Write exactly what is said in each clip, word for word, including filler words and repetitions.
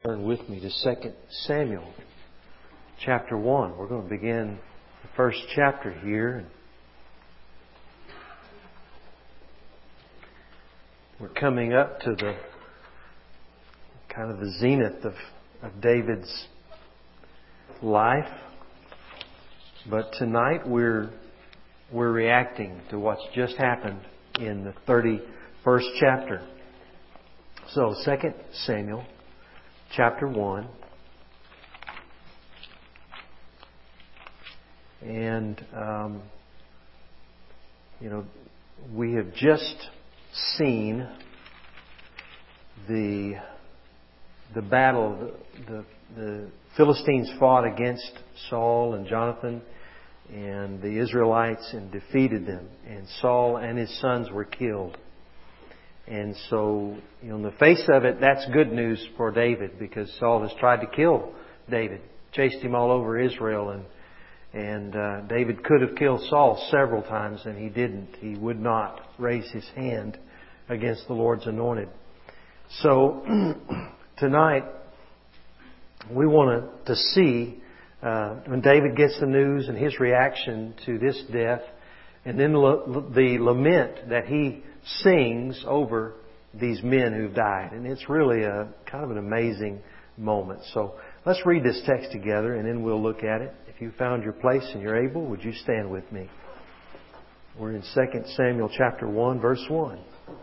turn with me to Second Samuel chapter one. We're going to begin the first chapter here. We're coming up to the kind of the zenith of, of David's life. But tonight we're we're reacting to what's just happened in the thirty-first chapter. So, Second Samuel chapter one. And, um, you know, we have just seen the the battle, the, the, the Philistines fought against Saul and Jonathan and the Israelites and defeated them. And Saul and his sons were killed. And so, you know, in the face of it, that's good news for David, because Saul has tried to kill David, chased him all over Israel, and and uh, David could have killed Saul several times, and he didn't. He would not raise his hand against the Lord's anointed. So tonight we want to see uh, when David gets the news and his reaction to this death, and then the lament that he sings over these men who've died. And it's really a kind of an amazing moment. So let's read this text together and then we'll look at it. If you found your place and you're able, would you stand with me? We're in Second Samuel chapter one, verse one.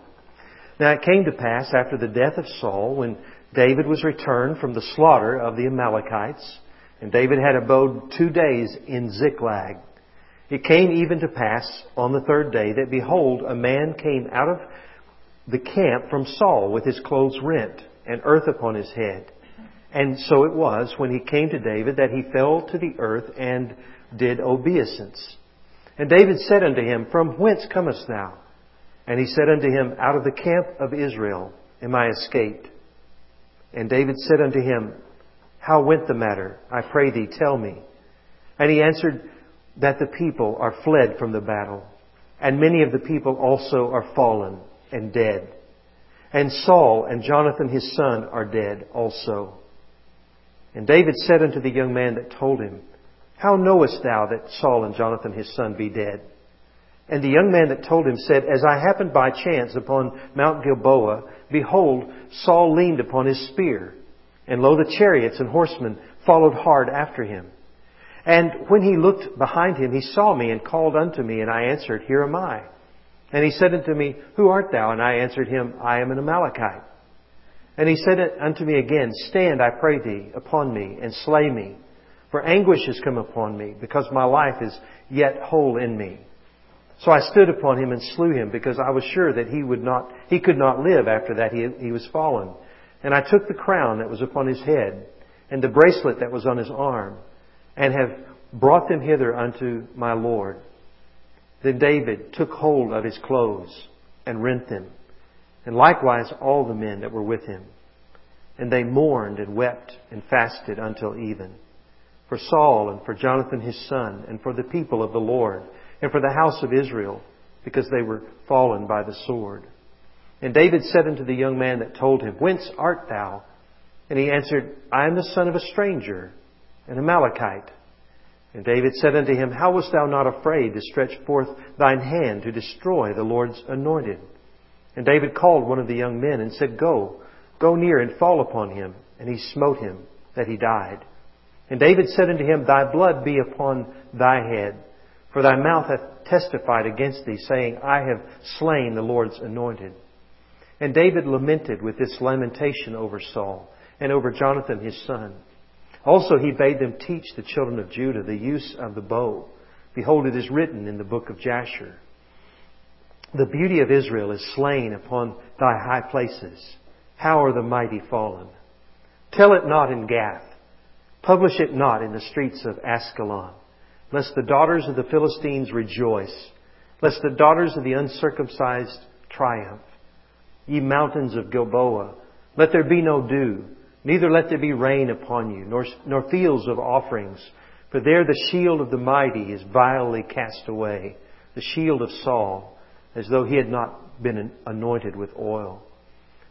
Now it came to pass after the death of Saul, when David was returned from the slaughter of the Amalekites, and David had abode two days in Ziklag. It came even to pass on the third day that, behold, a man came out of the camp from Saul with his clothes rent and earth upon his head. And so it was, when he came to David, that he fell to the earth and did obeisance. And David said unto him, From whence comest thou? And he said unto him, Out of the camp of Israel am I escaped. And David said unto him, How went the matter? I pray thee, tell me. And he answered, That the people are fled from the battle, and many of the people also are fallen and dead. And Saul and Jonathan his son are dead also. And David said unto the young man that told him, How knowest thou that Saul and Jonathan his son be dead? And the young man that told him said, As I happened by chance upon Mount Gilboa, behold, Saul leaned upon his spear, and lo, the chariots and horsemen followed hard after him. And when he looked behind him, he saw me and called unto me, and I answered, Here am I. And he said unto me, Who art thou? And I answered him, I am an Amalekite. And he said unto me again, Stand, I pray thee, upon me, and slay me. For anguish is come upon me, because my life is yet whole in me. So I stood upon him and slew him, because I was sure that he would not, he could not live after that he, he was fallen. And I took the crown that was upon his head, and the bracelet that was on his arm, and have brought them hither unto my Lord. Then David took hold of his clothes and rent them, and likewise all the men that were with him. And they mourned and wept and fasted until even, for Saul and for Jonathan his son, and for the people of the Lord, and for the house of Israel, because they were fallen by the sword. And David said unto the young man that told him, Whence art thou? And he answered, I am the son of a stranger, an Amalekite. And David said unto him, How wast thou not afraid to stretch forth thine hand to destroy the Lord's anointed? And David called one of the young men and said, Go, go near and fall upon him. And he smote him, that he died. And David said unto him, Thy blood be upon thy head, for thy mouth hath testified against thee, saying, I have slain the Lord's anointed. And David lamented with this lamentation over Saul, and over Jonathan his son. Also he bade them teach the children of Judah the use of the bow. Behold, it is written in the book of Jasher, The beauty of Israel is slain upon thy high places. How are the mighty fallen? Tell it not in Gath. Publish it not in the streets of Askelon. Lest the daughters of the Philistines rejoice. Lest the daughters of the uncircumcised triumph. Ye mountains of Gilboa, let there be no dew. Neither let there be rain upon you, nor, nor fields of offerings. For there the shield of the mighty is vilely cast away, the shield of Saul, as though he had not been anointed with oil.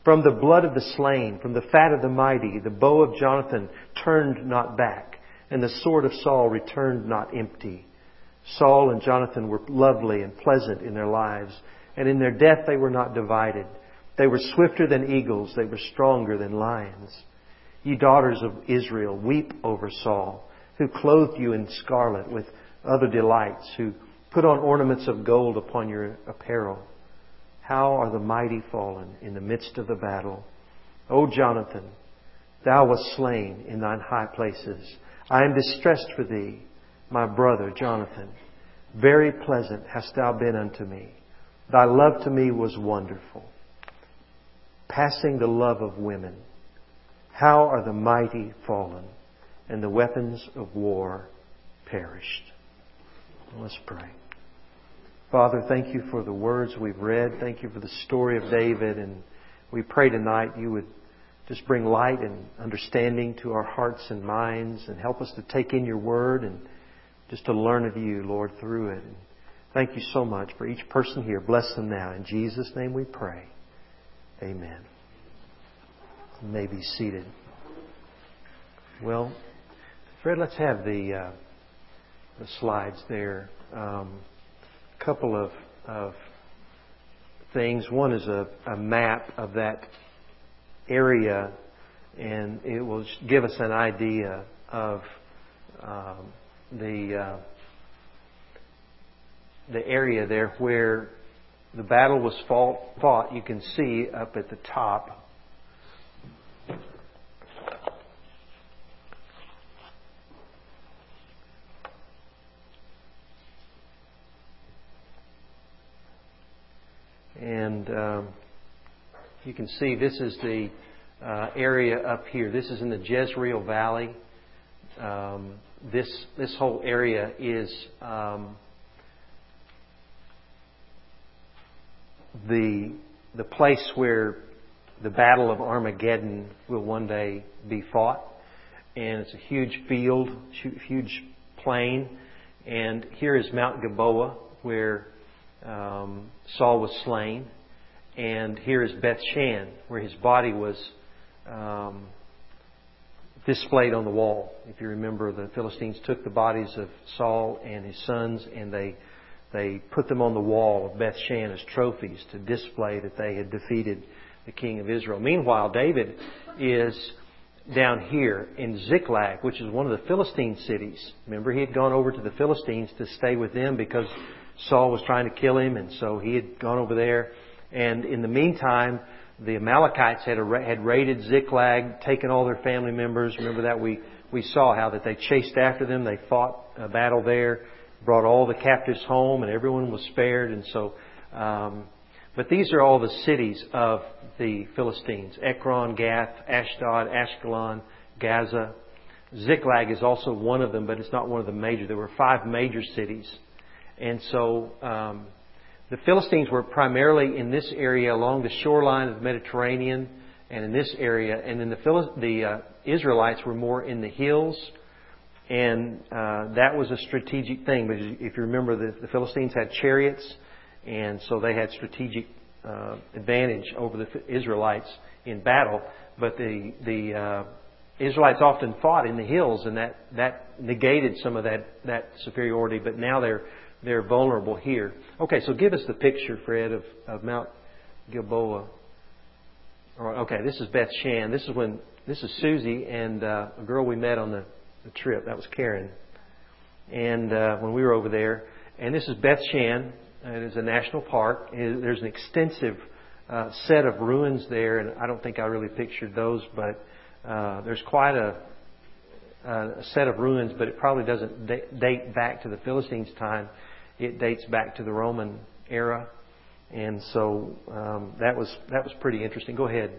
From the blood of the slain, from the fat of the mighty, the bow of Jonathan turned not back, and the sword of Saul returned not empty. Saul and Jonathan were lovely and pleasant in their lives, and in their death they were not divided. They were swifter than eagles, they were stronger than lions. Ye daughters of Israel, weep over Saul, who clothed you in scarlet with other delights, who put on ornaments of gold upon your apparel. How are the mighty fallen in the midst of the battle? O Jonathan, thou wast slain in thine high places. I am distressed for thee, my brother Jonathan. Very pleasant hast thou been unto me. Thy love to me was wonderful, passing the love of women. How are the mighty fallen, and the weapons of war perished. Let's pray. Father, thank you for the words we've read. Thank you for the story of David. And we pray tonight you would just bring light and understanding to our hearts and minds and help us to take in your word and just to learn of you, Lord, through it. And thank you so much for each person here. Bless them now. In Jesus' name we pray. Amen. You may be seated. Well, Fred, let's have the, uh, the slides there. Um, couple of, of things. One is a, a map of that area, and it will give us an idea of um, the uh, the area there where the battle was fought, fought. You can see up at the top. And um, you can see this is the uh, area up here. This is in the Jezreel Valley. Um, this this whole area is um, the the place where the Battle of Armageddon will one day be fought. And it's a huge field, huge plain. And here is Mount Gilboa, where Um, Saul was slain, and here is Beth Shan, where his body was um, displayed on the wall. If you remember, the Philistines took the bodies of Saul and his sons, and they they put them on the wall of Beth Shan as trophies to display that they had defeated the king of Israel. Meanwhile, David is down here in Ziklag, which is one of the Philistine cities. Remember, he had gone over to the Philistines to stay with them because Saul was trying to kill him, and so he had gone over there. And in the meantime, the Amalekites had had raided Ziklag, taken all their family members. Remember that we we saw how that they chased after them. They fought a battle there, brought all the captives home, and everyone was spared. And so, um, but these are all the cities of the Philistines: Ekron, Gath, Ashdod, Ashkelon, Gaza. Ziklag is also one of them, but it's not one of the major. There were five major cities. And so um, the Philistines were primarily in this area along the shoreline of the Mediterranean and in this area. And then the, Phil- the uh, Israelites were more in the hills. And uh, that was a strategic thing. Because if you remember, the, the Philistines had chariots. And so they had strategic uh, advantage over the Israelites in battle. But the, the uh, Israelites often fought in the hills. And that, that negated some of that, that superiority. But now they're They're vulnerable here. Okay, so give us the picture, Fred, of, of Mount Gilboa. All right, okay, this is Beth Shan. This is when this is Susie and uh, a girl we met on the, the trip. That was Karen. And uh, when we were over there, and this is Beth Shan. It is a national park. There's an extensive uh, set of ruins there, and I don't think I really pictured those, but uh, there's quite a, a set of ruins, but it probably doesn't date back to the Philistines' time. It dates back to the Roman era, and so um, that was that was pretty interesting. Go ahead.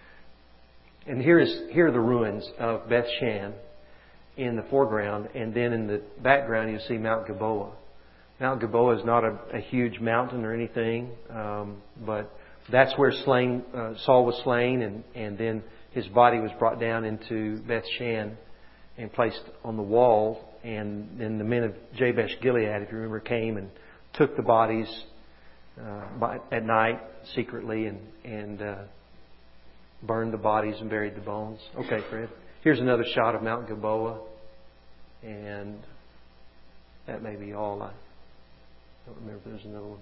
And here is here are the ruins of Beth Shan in the foreground, and then in the background you see Mount Gilboa. Mount Gilboa is not a, a huge mountain or anything, um, but that's where slain, uh, Saul was slain, and, and then his body was brought down into Beth Shan and placed on the wall. And then the men of Jabesh Gilead, if you remember, came and took the bodies uh, by, at night secretly and, and uh, burned the bodies and buried the bones. Okay, Fred. Here's another shot of Mount Gilboa. And that may be all. I don't remember if there's another one.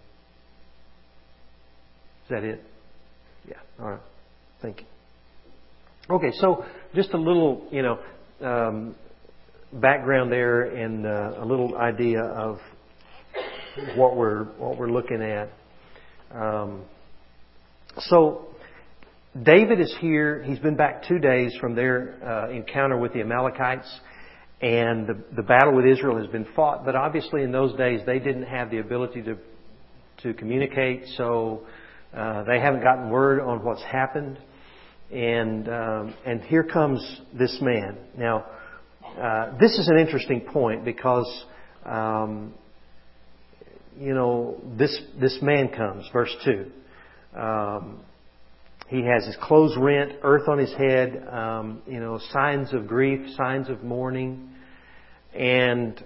Is that it? Yeah. All right. Thank you. Okay, so just a little, you know, um, background there and uh, a little idea of what we're what we're looking at. Um, so David is here. He's been back two days from their uh, encounter with the Amalekites, and the, the battle with Israel has been fought. But obviously, in those days, they didn't have the ability to to communicate, so uh, they haven't gotten word on what's happened. And um, and here comes this man. Now, uh, this is an interesting point because, um, you know, this this man comes, verse two. Um, he has his clothes rent, earth on his head, um, you know, signs of grief, signs of mourning. And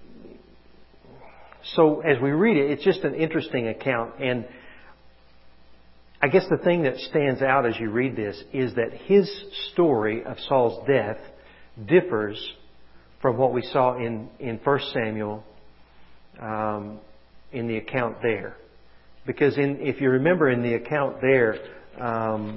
so as we read it, it's just an interesting account. And I guess the thing that stands out as you read this is that his story of Saul's death differs from what we saw in, in First Samuel um, in the account there. Because in, if you remember in the account there, um,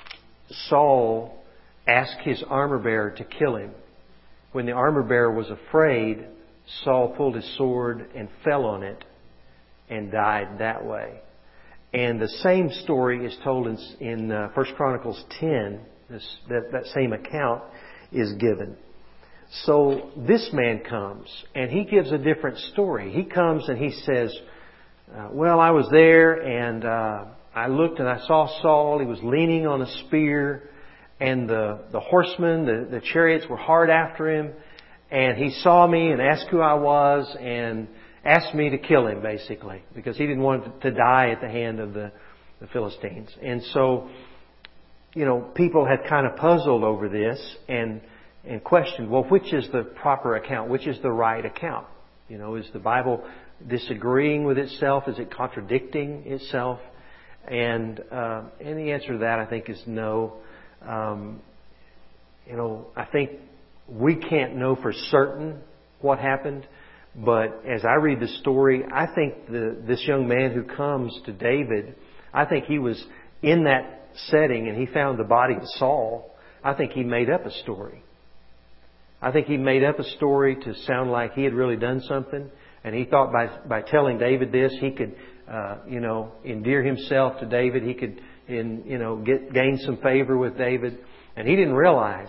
Saul asked his armor bearer to kill him. When the armor bearer was afraid, Saul pulled his sword and fell on it and died that way. And the same story is told in, in uh, First Chronicles ten. This, that, that same account is given. So this man comes and he gives a different story. He comes and he says, uh, well, I was there and uh, I looked and I saw Saul. He was leaning on a spear and the, the horsemen, the, the chariots were hard after him. And he saw me and asked who I was and asked me to kill him, basically, because he didn't want to die at the hand of the, the Philistines. And so, you know, people had kind of puzzled over this and and questioned, well, which is the proper account? Which is the right account? You know, is the Bible disagreeing with itself? Is it contradicting itself? And uh, and the answer to that, I think, is no. Um, you know, I think we can't know for certain what happened. But as I read the story, I think the, this young man who comes to David, I think he was in that setting and he found the body of Saul. I think he made up a story. I think he made up a story to sound like he had really done something. And he thought by by telling David this, he could, uh, you know, endear himself to David. He could, in, you know, get gain some favor with David. And he didn't realize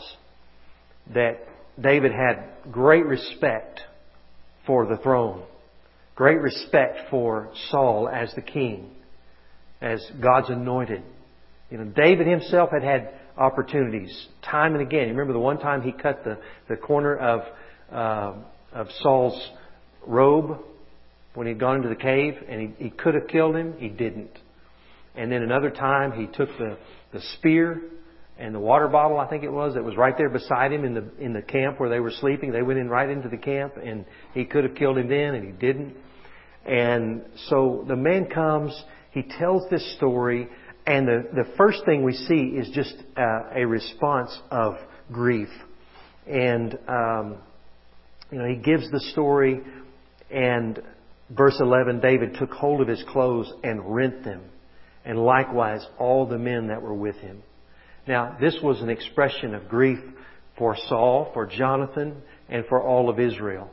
that David had great respect for the throne. Great respect for Saul as the king, as God's anointed. You know, David himself had had opportunities time and again. You remember the one time he cut the, the corner of uh, of Saul's robe when he'd gone into the cave, and he, he could have killed him. He didn't. And then another time he took the, the spear and the water bottle, I think it was, that was right there beside him in the in the camp where they were sleeping. They went in right into the camp, and he could have killed him then, and he didn't. And so the man comes, he tells this story, and the, the first thing we see is just uh, a response of grief. And, um, you know, he gives the story, and verse eleven, David took hold of his clothes and rent them, and likewise all the men that were with him. Now, this was an expression of grief for Saul, for Jonathan, and for all of Israel.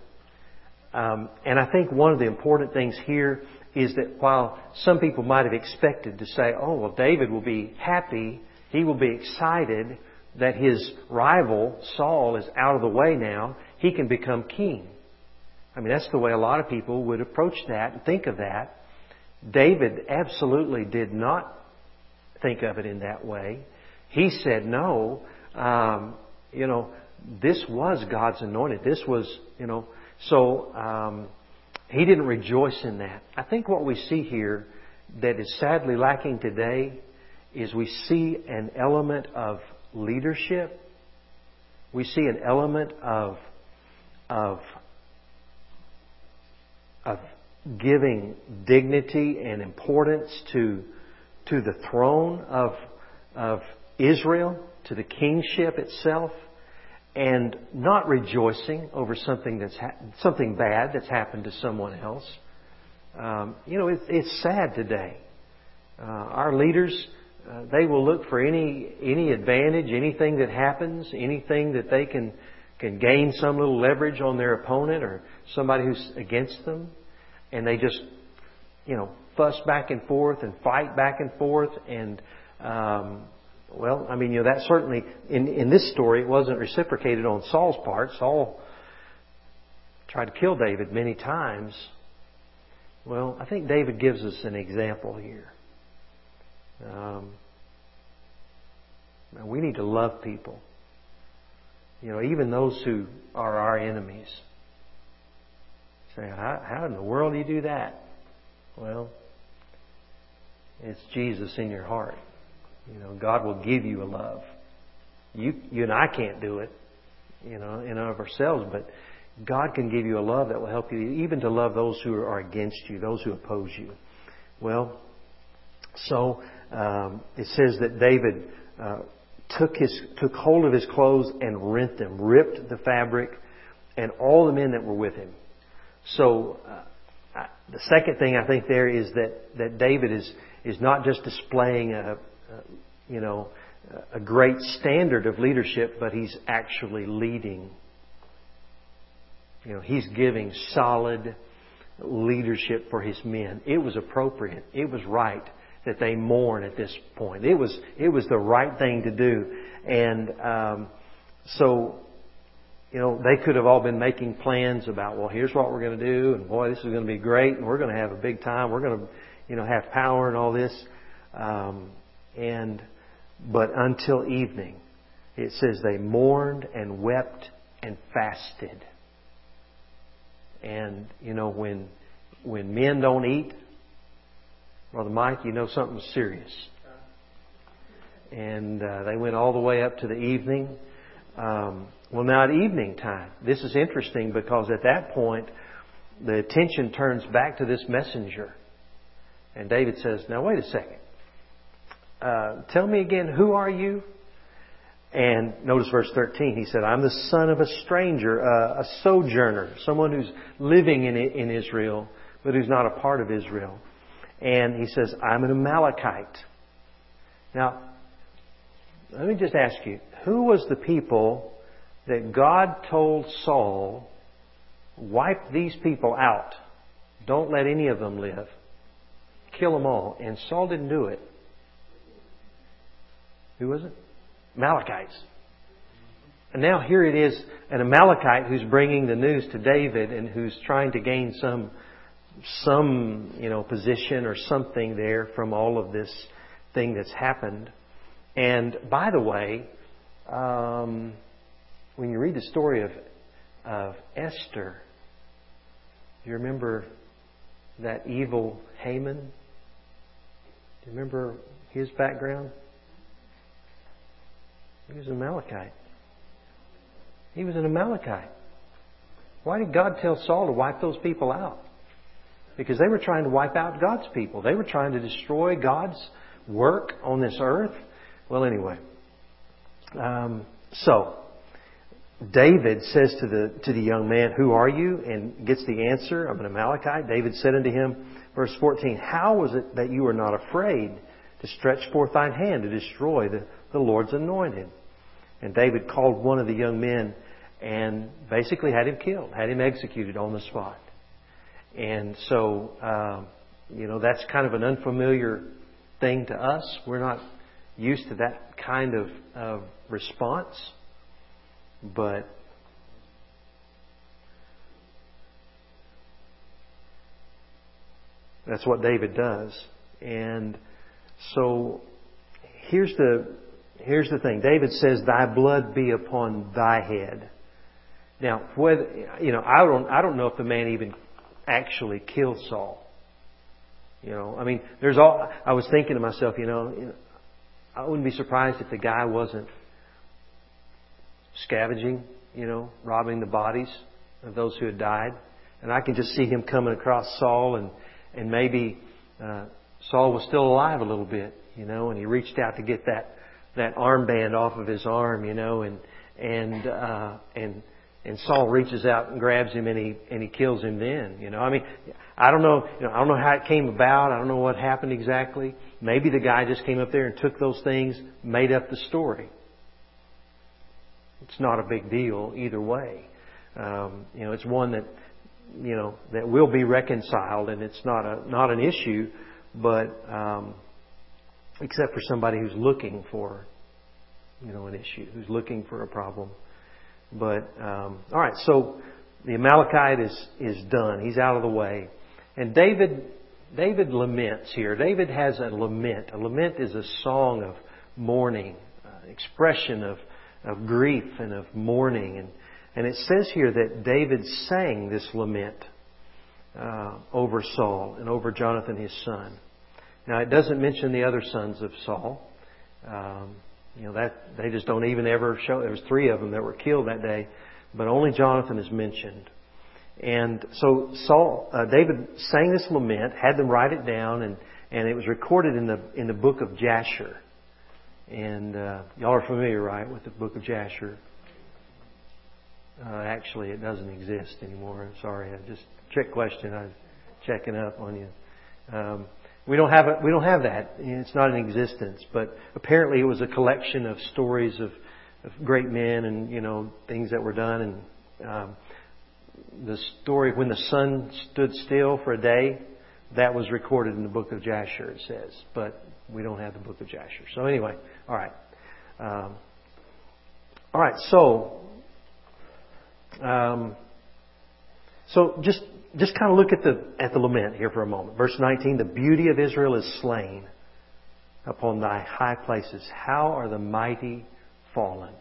Um, and I think one of the important things here is that while some people might have expected to say, oh, well, David will be happy, he will be excited that his rival, Saul, is out of the way now, he can become king. I mean, that's the way a lot of people would approach that and think of that. David absolutely did not think of it in that way. He said, no, um, you know, this was God's anointed. This was, you know, so um, he didn't rejoice in that. I think what we see here that is sadly lacking today is we see an element of leadership. We see an element of of of giving dignity and importance to to the throne of of Israel, to the kingship itself, and not rejoicing over something that's ha- something bad that's happened to someone else. Um, you know, it, it's sad today. Uh, our leaders, uh, they will look for any any advantage, anything that happens, anything that they can can gain some little leverage on their opponent or somebody who's against them, and they just, you know, fuss back and forth and fight back and forth. And um, well, I mean, you know, that certainly in in this story it wasn't reciprocated on Saul's part. Saul tried to kill David many times. Well, I think David gives us an example here. Um, we need to love people. You know, even those who are our enemies. Say, how, how in the world do you do that? Well, it's Jesus in your heart. You know, God will give you a love. You, you and I can't do it, you know, in and of ourselves, but God can give you a love that will help you even to love those who are against you, those who oppose you. Well, so um, it says that David uh, took his took hold of his clothes and rent them, ripped the fabric, and all the men that were with him. So uh, I, the second thing I think there is that, that David is is not just displaying a, a you know a great standard of leadership, but he's actually leading. You know, he's giving solid leadership for his men. It was appropriate. It was right that they mourn at this point. It was it was the right thing to do. And um, so, you know, they could have all been making plans about, well, here's what we're going to do, and boy, this is going to be great, and we're going to have a big time. We're going to, you know, have power and all this. Um, and but until evening, it says they mourned and wept and fasted. And, you know, when when men don't eat, Brother Mike, you know something's serious. And uh, they went all the way up to the evening. Um, well, now at evening time, this is interesting because at that point, the attention turns back to this messenger. And David says, now wait a second. Uh, tell me again, who are you? And notice verse thirteen. He said, I'm the son of a stranger, uh, a sojourner, someone who's living in in Israel, but who's not a part of Israel. And he says, I'm an Amalekite. Now, let me just ask you, who was the people that God told Saul, wipe these people out? Don't let any of them live. Kill them all. And Saul didn't do it. Who was it? Amalekites. And now here it is, an Amalekite who's bringing the news to David and who's trying to gain some, some, you know, position or something there from all of this thing that's happened. And by the way, um, when you read the story of, of Esther, do you remember that evil Haman? Do you remember his background? He was an Amalekite. He was an Amalekite. Why did God tell Saul to wipe those people out? Because they were trying to wipe out God's people. They were trying to destroy God's work on this earth. Well, anyway. Um, so, David says to the to the young man, who are you? And gets the answer, I'm an Amalekite. David said unto him, verse fourteen, how was it that you were not afraid to stretch forth thine hand to destroy the, the Lord's anointed? And David called one of the young men and basically had him killed, had him executed on the spot. And so, um, you know, that's kind of an unfamiliar thing to us. We're not used to that kind of, of response. But that's what David does. And so here's the here's the thing. David says, "Thy blood be upon thy head." Now, whether you know, I don't I don't know if the man even actually killed Saul. You know, I mean, there's all. I was thinking to myself, you know, you know I wouldn't be surprised if the guy wasn't scavenging, you know, robbing the bodies of those who had died. And I can just see him coming across Saul, and and maybe uh, Saul was still alive a little bit, you know, and he reached out to get that that armband off of his arm, you know, and and uh, and and Saul reaches out and grabs him and he and he kills him then. You know, I mean, I don't know, you know, I don't know how it came about. I don't know what happened exactly. Maybe the guy just came up there and took those things, made up the story. It's not a big deal either way. Um, you know, it's one that you know that will be reconciled, and it's not a not an issue, but um, except for somebody who's looking for, you know, an issue, who's looking for a problem. But um, all right, so the Amalekite is is done. He's out of the way, and David David laments here. David has a lament. A lament is a song of mourning, uh, expression of of grief and of mourning, and and it says here that David sang this lament uh, over Saul and over Jonathan his son. Now it doesn't mention the other sons of Saul. Um, You know, that they just don't even ever show. There was three of them that were killed that day, but only Jonathan is mentioned. And so Saul, uh, David sang this lament, had them write it down, and, and it was recorded in the in the book of Jasher. And uh, y'all are familiar, right, with the book of Jasher? Uh, actually, it doesn't exist anymore. I'm sorry, I just trick question. I was checking up on you. Um, We don't have it. We don't have that. It's not in existence. But apparently, it was a collection of stories of, of great men and you know things that were done. And um, the story when the sun stood still for a day, that was recorded in the book of Jasher. It says, but we don't have the book of Jasher. So anyway, all right, um, all right. So, um, so just. Just kind of look at the at the lament here for a moment. Verse nineteen, the beauty of Israel is slain upon thy high places. How are the mighty fallen?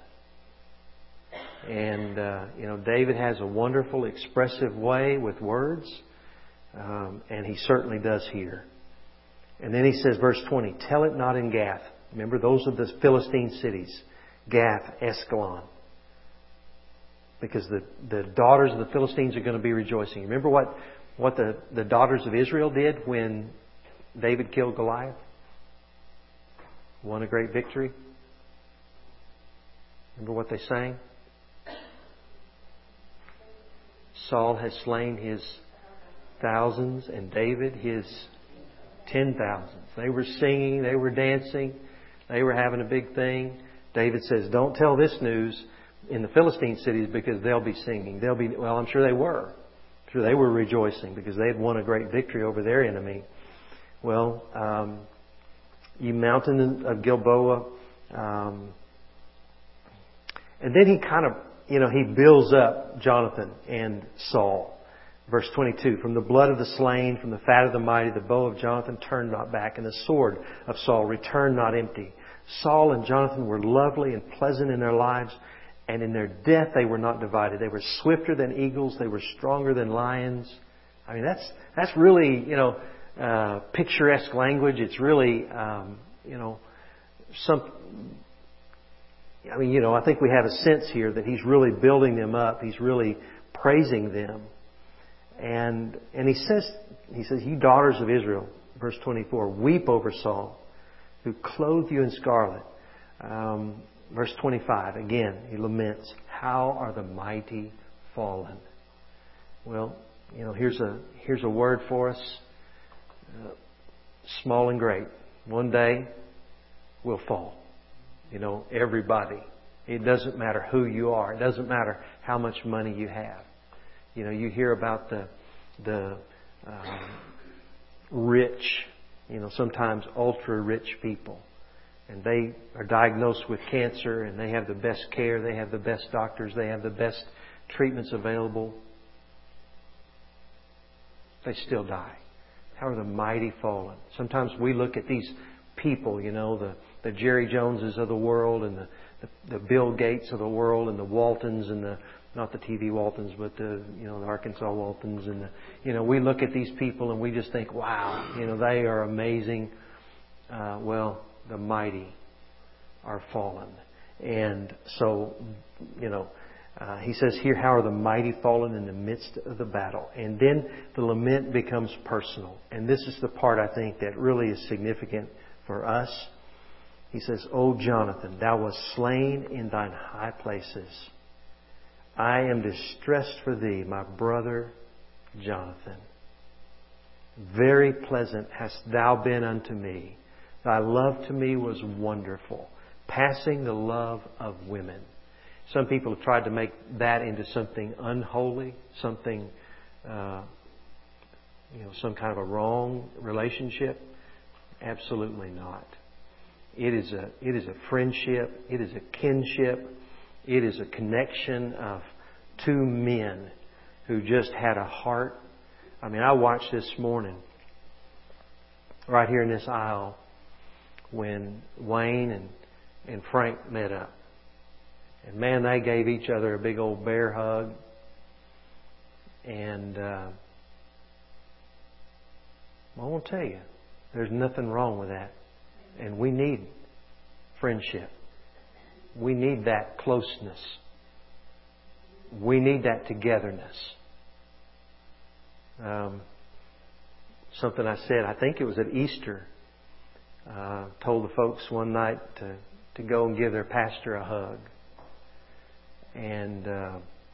And, uh, you know, David has a wonderful, expressive way with words. Um, and he certainly does here. And then he says, verse twenty, tell it not in Gath. Remember, those are the Philistine cities. Gath, Askelon. Because the, the daughters of the Philistines are going to be rejoicing. Remember what, what the, the daughters of Israel did when David killed Goliath? Won a great victory. Remember what they sang? Saul has slain his thousands and David his ten thousands. They were singing, they were dancing, they were having a big thing. David says, don't tell this news in the Philistine cities because they'll be singing. They'll be, well, I'm sure they were. I'm sure they were rejoicing because they had won a great victory over their enemy. Well, um, you mountain of Gilboa. Um, and then he kind of, you know, he builds up Jonathan and Saul. Verse twenty-two, from the blood of the slain, from the fat of the mighty, the bow of Jonathan turned not back, and the sword of Saul returned not empty. Saul and Jonathan were lovely and pleasant in their lives, and in their death they were not divided. They were swifter than eagles. They were stronger than lions. I mean, that's that's really, you know, uh, picturesque language. It's really, um, you know, some. I mean, you know, I think we have a sense here that he's really building them up. He's really praising them, and and he says, he says, "You daughters of Israel," verse twenty-four, "weep over Saul, who clothed you in scarlet." Um, Verse twenty-five, again, he laments, how are the mighty fallen? Well, you know, here's a here's a word for us. Uh, small and great. One day we'll fall. You know, everybody. It doesn't matter who you are. It doesn't matter how much money you have. You know, you hear about the the um, rich, you know, sometimes ultra rich people. And they are diagnosed with cancer and they have the best care, they have the best doctors, they have the best treatments available. They still die. How are the mighty fallen? Sometimes we look at these people, you know, the, the Jerry Joneses of the world and the, the, the Bill Gates of the world and the Waltons and the, not the T V Waltons, but the, you know, the Arkansas Waltons and the, you know, we look at these people and we just think, wow, you know, they are amazing. Uh, well, the mighty are fallen. And so, you know, uh, he says here, how are the mighty fallen in the midst of the battle? And then the lament becomes personal. And this is the part I think that really is significant for us. He says, O Jonathan, thou wast slain in thine high places. I am distressed for thee, my brother Jonathan. Very pleasant hast thou been unto me. Thy love to me was wonderful, passing the love of women. Some people have tried to make that into something unholy, something, uh, you know, some kind of a wrong relationship. Absolutely not. It is a it is a friendship. It is a kinship. It is a connection of two men who just had a heart. I mean, I watched this morning, right here in this aisle, when Wayne and, and Frank met up. And man, they gave each other a big old bear hug. And uh, I want to tell you, there's nothing wrong with that. And we need friendship. We need that closeness. We need that togetherness. Um, something I said, I think it was at Easter, uh, told the folks one night to, to go and give their pastor a hug. And uh,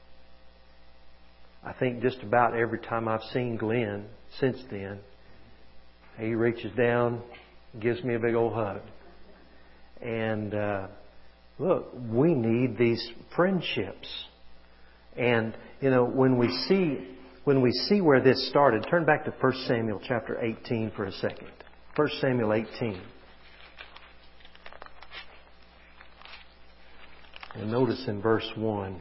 I think just about every time I've seen Glenn since then, he reaches down, gives me a big old hug. And uh, look, we need these friendships. And you know, when we see when we see where this started, turn back to First Samuel chapter eighteen for a second. First Samuel eighteen. And notice in verse one.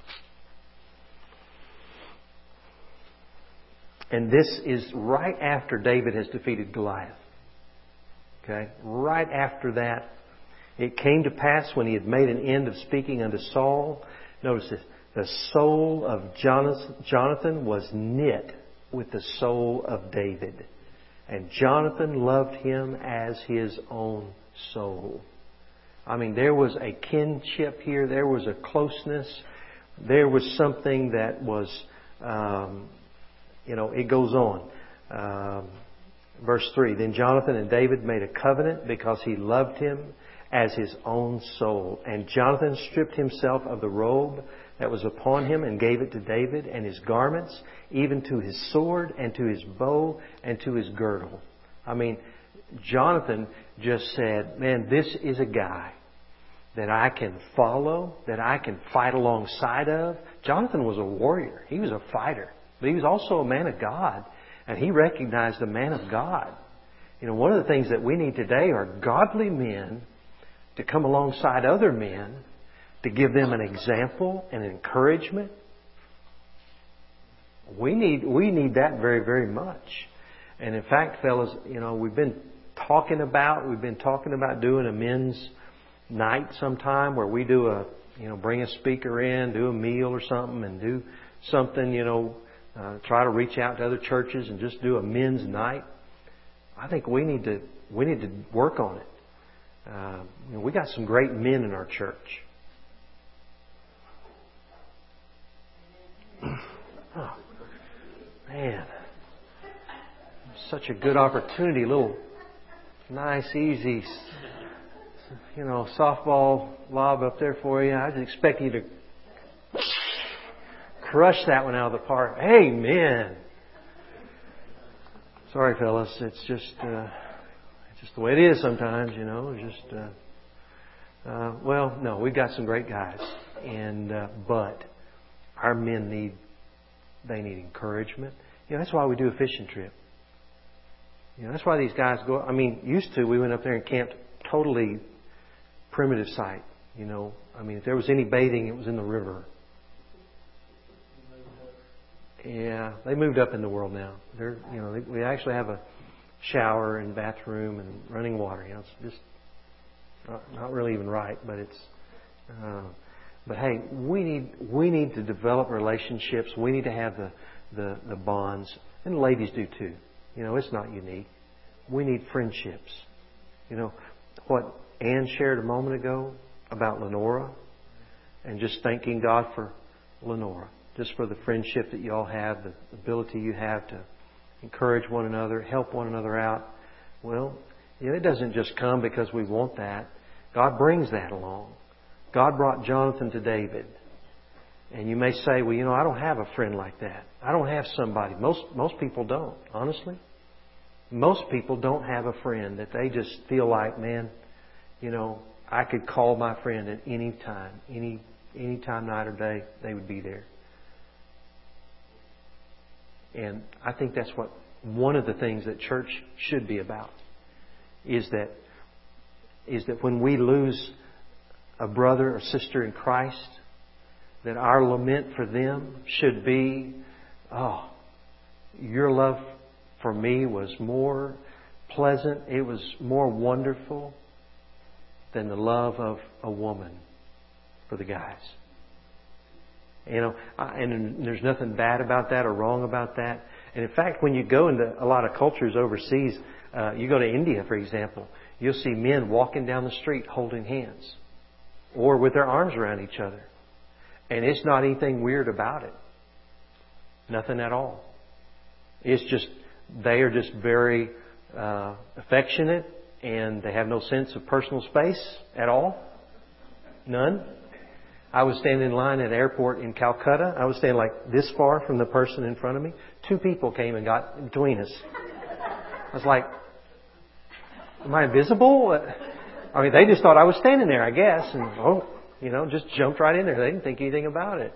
And this is right after David has defeated Goliath. Okay? Right after that, it came to pass when he had made an end of speaking unto Saul. Notice this. The soul of Jonathan was knit with the soul of David. And Jonathan loved him as his own soul. I mean, there was a kinship here. There was a closeness. There was something that was, um, you know, it goes on. Um, verse three, Then Jonathan and David made a covenant because he loved him as his own soul. And Jonathan stripped himself of the robe that was upon him and gave it to David, and his garments, even to his sword and to his bow and to his girdle. I mean, Jonathan just said, man, this is a guy that I can follow, that I can fight alongside of. Jonathan was a warrior. He was a fighter. But he was also a man of God. And he recognized the man of God. You know, one of the things that we need today are godly men to come alongside other men, to give them an example and encouragement. We need we need that very, very much. And in fact, fellas, you know, we've been talking about we've been talking about doing a men's night sometime where we do a you know bring a speaker in, do a meal or something, and do something you know uh, try to reach out to other churches and just do a men's night. I think we need to we need to work on it. Uh, you know, we got some great men in our church. Oh, man, such a good opportunity. A little nice, easy, you know, softball lob up there for you. I was expecting you to crush that one out of the park. Amen. Sorry, fellas. It's just, uh, it's just the way it is sometimes, you know. Just, uh, uh, well, no, we've got some great guys, and uh, but our men need, they need encouragement. You know, that's why we do a fishing trip. You know, that's why these guys go. I mean, used to we went up there and camped totally primitive site. You know, I mean, if there was any bathing, it was in the river. Yeah, they moved up in the world now. They're, you know, they, we actually have a shower and bathroom and running water. You know, it's just not, not really even right, but it's. Uh, but hey, we need we need to develop relationships. We need to have the, the the bonds, and the ladies do too. You know, it's not unique. We need friendships. You know what Ann shared a moment ago about Lenora, and just thanking God for Lenora. Just for the friendship that you all have, the ability you have to encourage one another, help one another out. Well, you know, it doesn't just come because we want that. God brings that along. God brought Jonathan to David. And you may say, well, you know, I don't have a friend like that. I don't have somebody. Most most people don't, honestly. Most people don't have a friend that they just feel like, man, you know, I could call my friend at any time, any any time, night or day, they would be there. And I think that's what one of the things that church should be about is that is that when we lose a brother or sister in Christ, that our lament for them should be, oh, your love for me was more pleasant, it was more wonderful than the love of a woman for the guys. You know, and there's nothing bad about that or wrong about that. And in fact, when you go into a lot of cultures overseas, uh, you go to India, for example, you'll see men walking down the street holding hands or with their arms around each other. And it's not anything weird about it. Nothing at all. It's just, they are just very uh, affectionate and they have no sense of personal space at all. None. I was standing in line at an airport in Calcutta. I was standing like this far from the person in front of me. Two people came and got between us. I was like, am I invisible? I mean, they just thought I was standing there, I guess. And, oh, you know, just jumped right in there. They didn't think anything about it.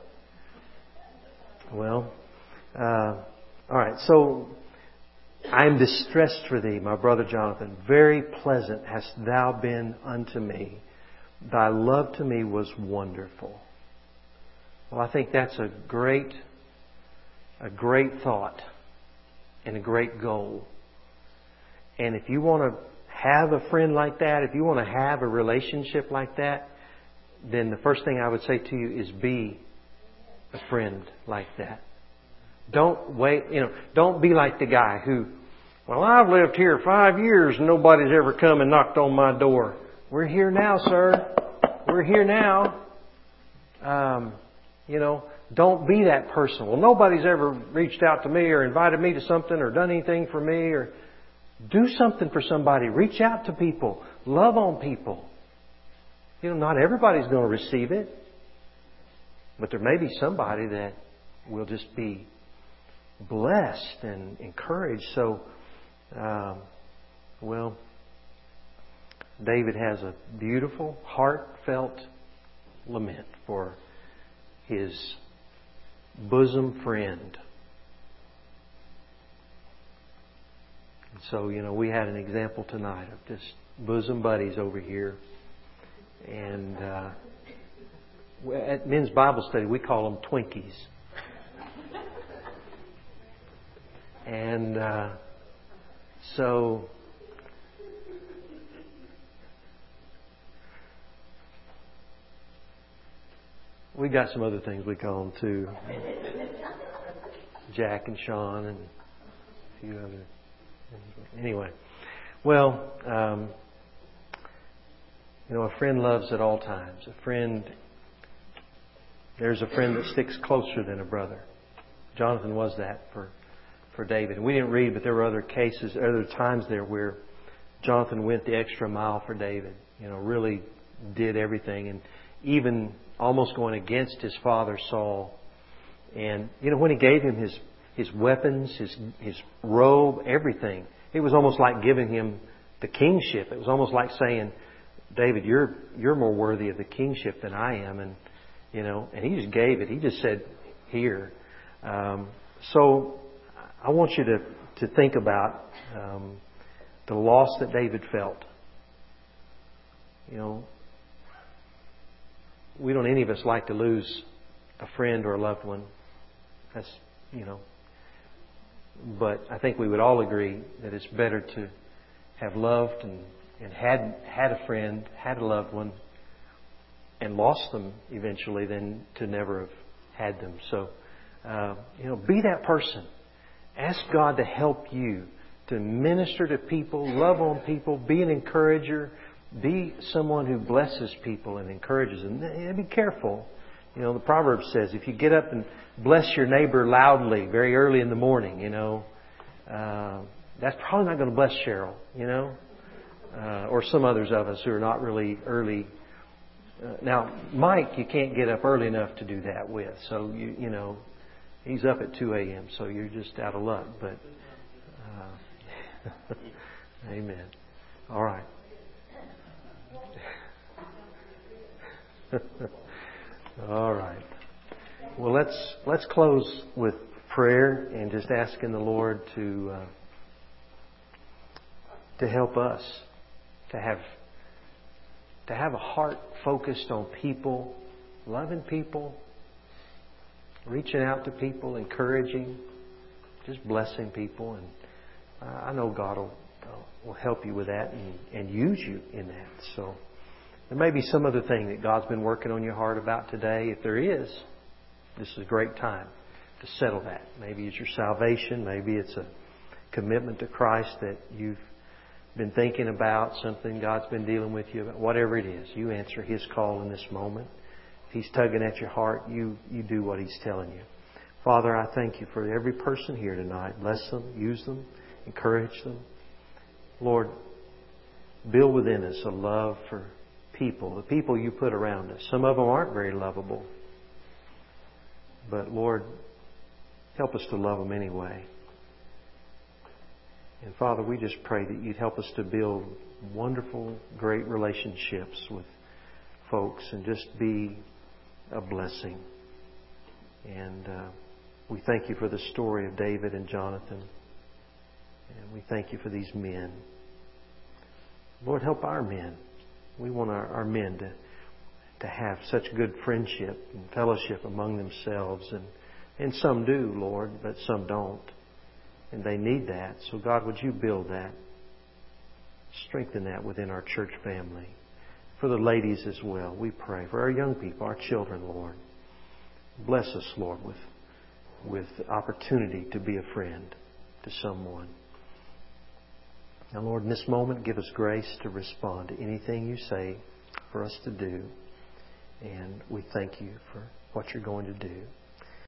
Well, uh, all right. So, I am distressed for thee, my brother Jonathan. Very pleasant hast thou been unto me. Thy love to me was wonderful. Well, I think that's a great, a great thought and a great goal. And if you want to have a friend like that, if you want to have a relationship like that, then the first thing I would say to you is be a friend like that. Don't wait, you know, don't be like the guy who, well, I've lived here five years and nobody's ever come and knocked on my door. We're here now, sir. We're here now. Um, you know, don't be that person. Well, nobody's ever reached out to me or invited me to something or done anything for me, or do something for somebody. Reach out to people. Love on people. You know, not everybody's going to receive it, but there may be somebody that will just be blessed and encouraged. So, um, well, David has a beautiful, heartfelt lament for his bosom friend. And so, you know, we had an example tonight of just bosom buddies over here. And uh, at men's Bible study, we call them Twinkies. And uh, so we got some other things we call them too. Jack and Sean and a few other. Anyway, well, um, you know, a friend loves at all times. A friend, there's a friend that sticks closer than a brother. Jonathan was that for for David. And we didn't read, but there were other cases, other times there where Jonathan went the extra mile for David. You know, really did everything, and even almost going against his father Saul. And you know, when he gave him his his weapons, his his robe, everything, it was almost like giving him the kingship. It was almost like saying, David, you're you're more worthy of the kingship than I am. And you know, and he just gave it. He just said, here. Um, so I want you to to think about um, the loss that David felt. You know, we don't any of us like to lose a friend or a loved one. That's, you know, but I think we would all agree that it's better to have loved and, and had had a friend, had a loved one, and lost them eventually than to never have had them. So, uh, you know, be that person. Ask God to help you to minister to people, love on people, be an encourager, be someone who blesses people and encourages them. And be careful. You know, the proverb says, if you get up and bless your neighbor loudly very early in the morning, you know, uh, that's probably not going to bless Cheryl, you know. uh, or some others of us who are not really early. Uh, now, Mike, you can't get up early enough to do that with. So, you you know, he's up at two a.m., so you're just out of luck. But, uh, amen. All right. All right. Well, let's let's close with prayer and just asking the Lord to uh, to help us to have to have a heart focused on people, loving people, reaching out to people, encouraging, just blessing people. And I know God will will help you with that and, and use you in that. So there may be some other thing that God's been working on your heart about today. If there is, this is a great time to settle that. Maybe it's your salvation. Maybe it's a commitment to Christ that you've been thinking about, something God's been dealing with you about. Whatever it is, you answer His call in this moment. If He's tugging at your heart, you, you do what He's telling you. Father, I thank You for every person here tonight. Bless them, use them, encourage them. Lord, build within us a love for people, the people You put around us. Some of them aren't very lovable. But Lord, help us to love them anyway. And Father, we just pray that You'd help us to build wonderful, great relationships with folks and just be a blessing. And uh, we thank You for the story of David and Jonathan. And we thank You for these men. Lord, help our men. We want our, our men to to have such good friendship and fellowship among themselves. And, and some do, Lord, but some don't. And they need that. So God, would You build that? Strengthen that within our church family. For the ladies as well, we pray. For our young people, our children, Lord. Bless us, Lord, with, with opportunity to be a friend to someone. Now, Lord, in this moment, give us grace to respond to anything You say for us to do. And we thank You for what You're going to do.